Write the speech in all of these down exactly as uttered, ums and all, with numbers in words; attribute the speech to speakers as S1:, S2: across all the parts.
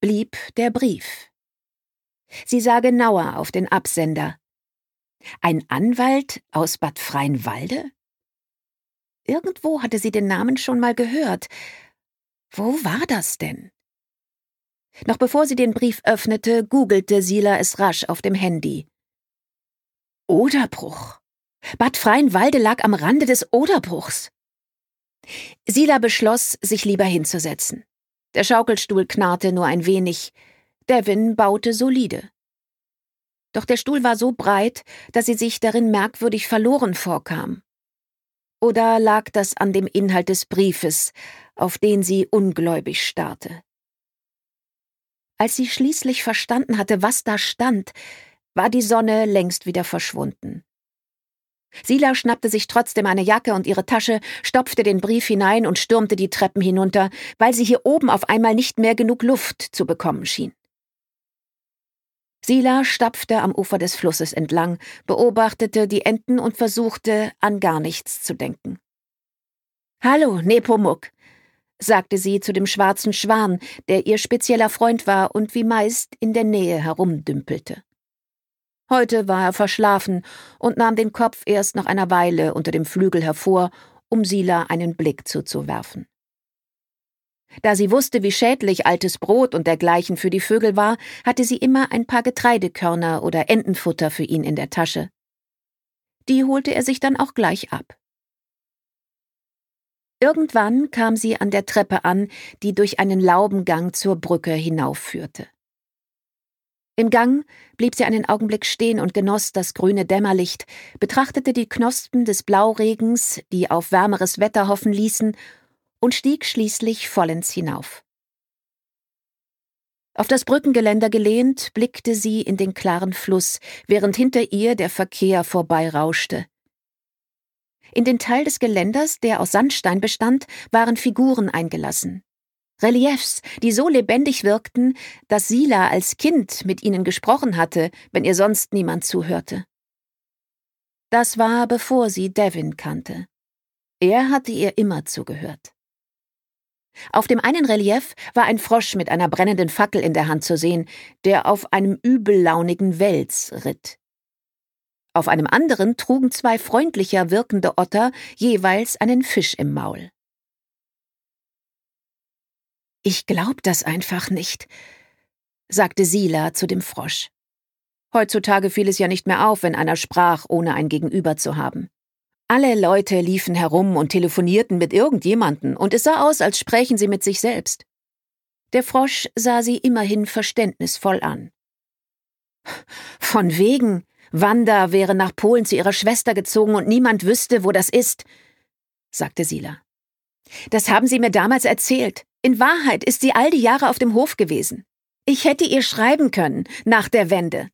S1: blieb der Brief. Sie sah genauer auf den Absender. Ein Anwalt aus Bad Freienwalde? Irgendwo hatte sie den Namen schon mal gehört. Wo war das denn? Noch bevor sie den Brief öffnete, googelte Sila es rasch auf dem Handy. Oderbruch. Bad Freienwalde lag am Rande des Oderbruchs. Sila beschloss, sich lieber hinzusetzen. Der Schaukelstuhl knarrte nur ein wenig. Devin baute solide. Doch der Stuhl war so breit, dass sie sich darin merkwürdig verloren vorkam. Oder lag das an dem Inhalt des Briefes, auf den sie ungläubig starrte? Als sie schließlich verstanden hatte, was da stand, war die Sonne längst wieder verschwunden. Sila schnappte sich trotzdem eine Jacke und ihre Tasche, stopfte den Brief hinein und stürmte die Treppen hinunter, weil sie hier oben auf einmal nicht mehr genug Luft zu bekommen schien. Sila stapfte am Ufer des Flusses entlang, beobachtete die Enten und versuchte, an gar nichts zu denken. »Hallo, Nepomuk«, sagte sie zu dem schwarzen Schwan, der ihr spezieller Freund war und wie meist in der Nähe herumdümpelte. Heute war er verschlafen und nahm den Kopf erst nach einer Weile unter dem Flügel hervor, um Sila einen Blick zuzuwerfen. Da sie wusste, wie schädlich altes Brot und dergleichen für die Vögel war, hatte sie immer ein paar Getreidekörner oder Entenfutter für ihn in der Tasche. Die holte er sich dann auch gleich ab. Irgendwann kam sie an der Treppe an, die durch einen Laubengang zur Brücke hinaufführte. Im Gang blieb sie einen Augenblick stehen und genoss das grüne Dämmerlicht, betrachtete die Knospen des Blauregens, die auf wärmeres Wetter hoffen ließen, und stieg schließlich vollends hinauf. Auf das Brückengeländer gelehnt, blickte sie in den klaren Fluss, während hinter ihr der Verkehr vorbeirauschte. In den Teil des Geländers, der aus Sandstein bestand, waren Figuren eingelassen. Reliefs, die so lebendig wirkten, dass Sila als Kind mit ihnen gesprochen hatte, wenn ihr sonst niemand zuhörte. Das war, bevor sie Devin kannte. Er hatte ihr immer zugehört. Auf dem einen Relief war ein Frosch mit einer brennenden Fackel in der Hand zu sehen, der auf einem übellaunigen Wels ritt. Auf einem anderen trugen zwei freundlicher wirkende Otter jeweils einen Fisch im Maul. »Ich glaub das einfach nicht«, sagte Sila zu dem Frosch. Heutzutage fiel es ja nicht mehr auf, wenn einer sprach, ohne ein Gegenüber zu haben. Alle Leute liefen herum und telefonierten mit irgendjemanden, und es sah aus, als sprächen sie mit sich selbst. Der Frosch sah sie immerhin verständnisvoll an. »Von wegen, Wanda wäre nach Polen zu ihrer Schwester gezogen und niemand wüsste, wo das ist«, sagte Sila. »Das haben sie mir damals erzählt. In Wahrheit ist sie all die Jahre auf dem Hof gewesen. Ich hätte ihr schreiben können, nach der Wende.«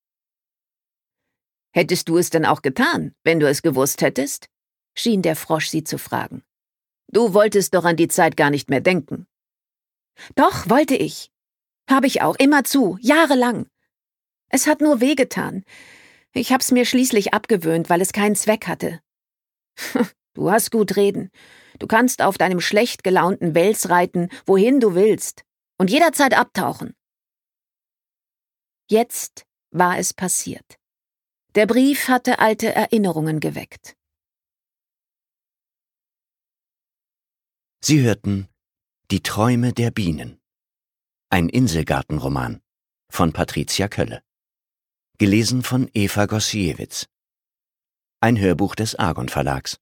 S1: »Hättest du es denn auch getan, wenn du es gewusst hättest?« schien der Frosch sie zu fragen. »Du wolltest doch an die Zeit gar nicht mehr denken.« »Doch, wollte ich. Habe ich auch, immerzu, jahrelang. Es hat nur wehgetan. Ich hab's mir schließlich abgewöhnt, weil es keinen Zweck hatte.« »Du hast gut reden. Du kannst auf deinem schlecht gelaunten Wels reiten, wohin du willst, und jederzeit abtauchen.« Jetzt war es passiert. Der Brief hatte alte Erinnerungen geweckt.
S2: Sie hörten »Die Träume der Bienen«, ein Inselgartenroman von Patricia Kölle, gelesen von Eva Gosiewicz, ein Hörbuch des Argon Verlags.